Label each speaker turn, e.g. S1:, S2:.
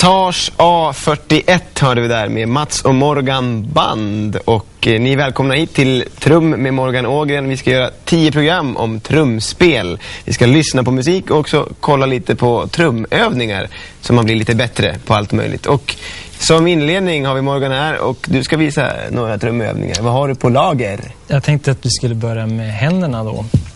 S1: Montage A41 hörde vi där med Mats och Morgan Band. Och ni är välkomna hit till Trum med Morgan Ågren. Vi ska göra 10 program om trumspel. Vi ska lyssna på musik och också kolla lite på trumövningar så man blir lite bättre på allt möjligt. Och som inledning har vi Morgan här och du ska visa några trumövningar. Vad har du på lager?
S2: Jag tänkte att vi skulle börja med händerna då.